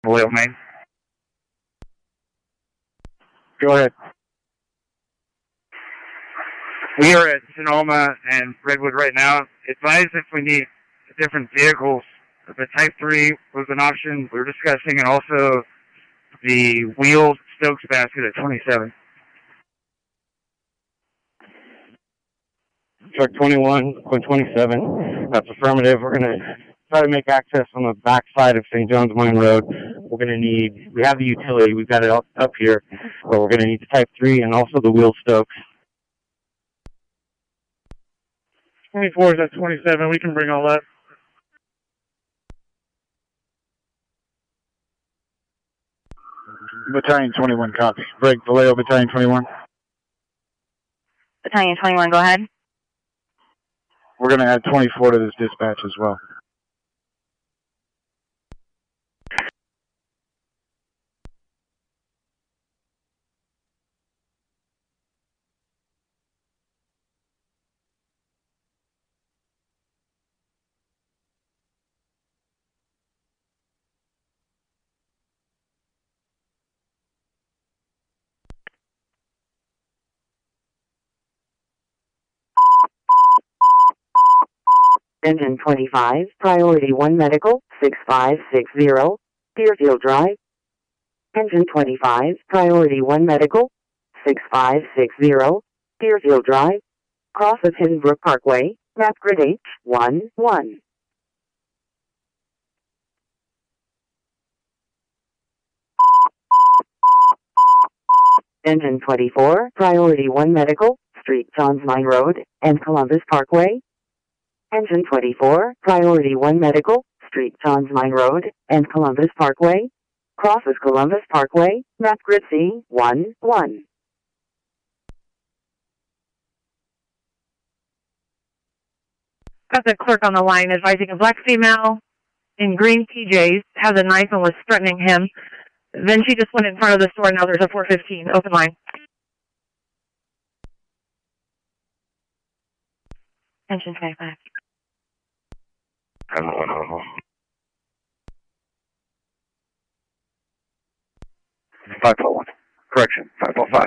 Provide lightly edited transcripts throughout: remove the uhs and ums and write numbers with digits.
Vallejo, Maine. Go ahead. We are at Sonoma and Redwood right now. Advise if we need different vehicles. The Type 3 was an option we were discussing, and also the wheeled Stokes basket at 27. Truck 21, Quinn 27. That's affirmative. We're going to try to make access on the back side of St. John's Mine Road. We're going to need, we have the utility, we've got it up here, but we're going to need the Type 3 and also the wheel Stokes. 24 is at 27. We can bring all that. Battalion 21, copy. Break, Vallejo, Battalion 21. Battalion 21, go ahead. We're going to add 24 to this dispatch as well. Engine 25, Priority 1 Medical, 6560, Deerfield Drive. Engine 25, Priority 1 Medical, 6560, Deerfield Drive. Cross of Hidenbrook Parkway, map grid H11. Engine 24, Priority 1 Medical, Street Johns Mine Road, and Columbus Parkway. Engine 24, Priority 1 Medical, Street Johns Mine Road, and Columbus Parkway. Crosses Columbus Parkway, map grid C11. Got the clerk on the line advising a black female in green PJs has a knife and was threatening him. Then she just went in front of the store. Now there's a 415. Open line. Engine 25. 541. Correction, 545.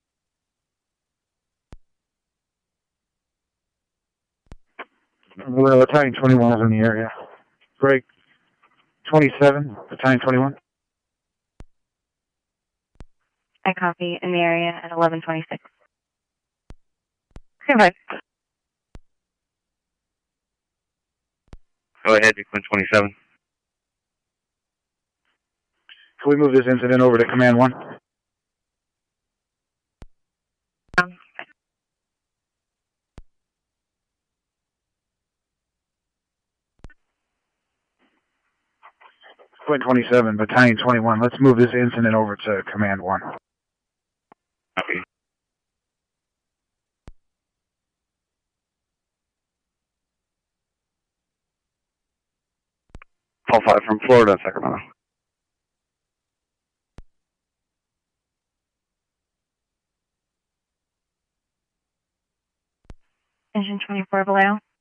Battalion 21 is in the area. Break 27, Battalion 21. I copy in the area at 1126. Okay. Go ahead, Quinn 27. Can we move this incident over to Command 1? Quinn 27, Battalion 21. Let's move this incident over to Command 1. Copy. Call 5 from Florida, Sacramento. Engine 24, Vallejo.